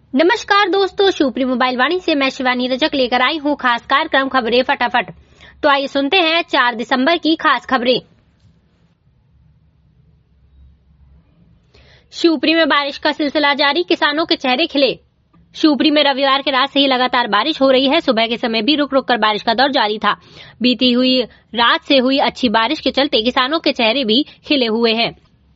नमस्कार दोस्तों, शिवपुरी मोबाइल वाणी से मैं शिवानी रजक लेकर आई हूँ खास कार्यक्रम खबरें फटाफट। तो आइए सुनते हैं 4 दिसंबर की खास खबरें। शिवपुरी में बारिश का सिलसिला जारी, किसानों के चेहरे खिले। शिवपुरी में रविवार की रात से ही लगातार बारिश हो रही है। सुबह के समय भी रुक रुक कर बारिश का दौर जारी था। बीती हुई रात से हुई अच्छी बारिश के चलते किसानों के चेहरे भी खिले हुए हैं।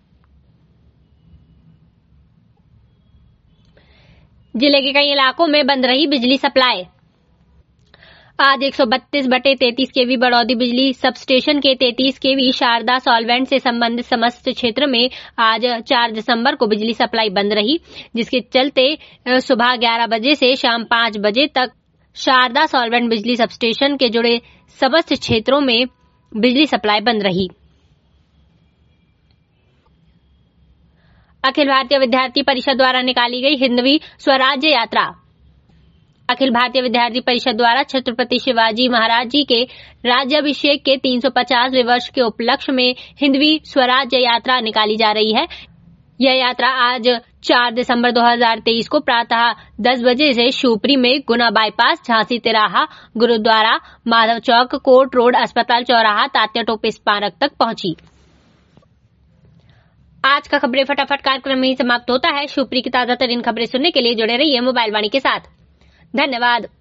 जिले के कई इलाकों में बंद रही बिजली सप्लाई। आज 132/33 केवी बड़ौदी बिजली सब स्टेशन के 33 केवी शारदा सॉल्वेंट से संबंधित समस्त क्षेत्र में आज 4 दिसंबर को बिजली सप्लाई बंद रही, जिसके चलते सुबह 11 बजे से शाम 5 बजे तक शारदा सॉल्वेंट बिजली सब स्टेशन के जुड़े समस्त क्षेत्रों में बिजली सप्लाई बंद रही। अखिल भारतीय विद्यार्थी परिषद द्वारा निकाली गई हिंदवी स्वराज्य यात्रा। अखिल भारतीय विद्यार्थी परिषद द्वारा छत्रपति शिवाजी महाराज जी के राज्याभिषेक के 350वें वर्ष के उपलक्ष्य में हिंदवी स्वराज्य यात्रा निकाली जा रही है। यह यात्रा आज 4 दिसंबर 2023 को प्रातः 10 बजे से शिवपुरी में गुना बाईपास, झांसी तिराहा, गुरुद्वारा, माधव चौक, कोर्ट रोड, अस्पताल चौराहा, तात्या टोपे स्मारक तक पहुंची। आज का खबरें फटाफट कार्यक्रम में ही समाप्त होता है। शिवपुरी की ताजा तरीन खबरें सुनने के लिए जुड़े रहिए मोबाइल वाणी के साथ। धन्यवाद।